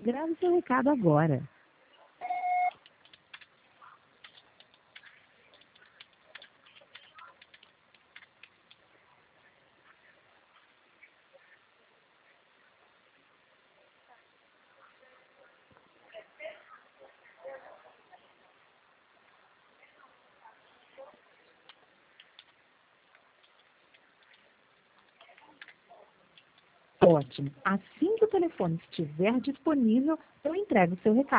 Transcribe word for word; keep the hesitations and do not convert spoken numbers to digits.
Grave seu recado agora. Ótimo. Assim que o telefone estiver disponível, eu entrego o seu recado.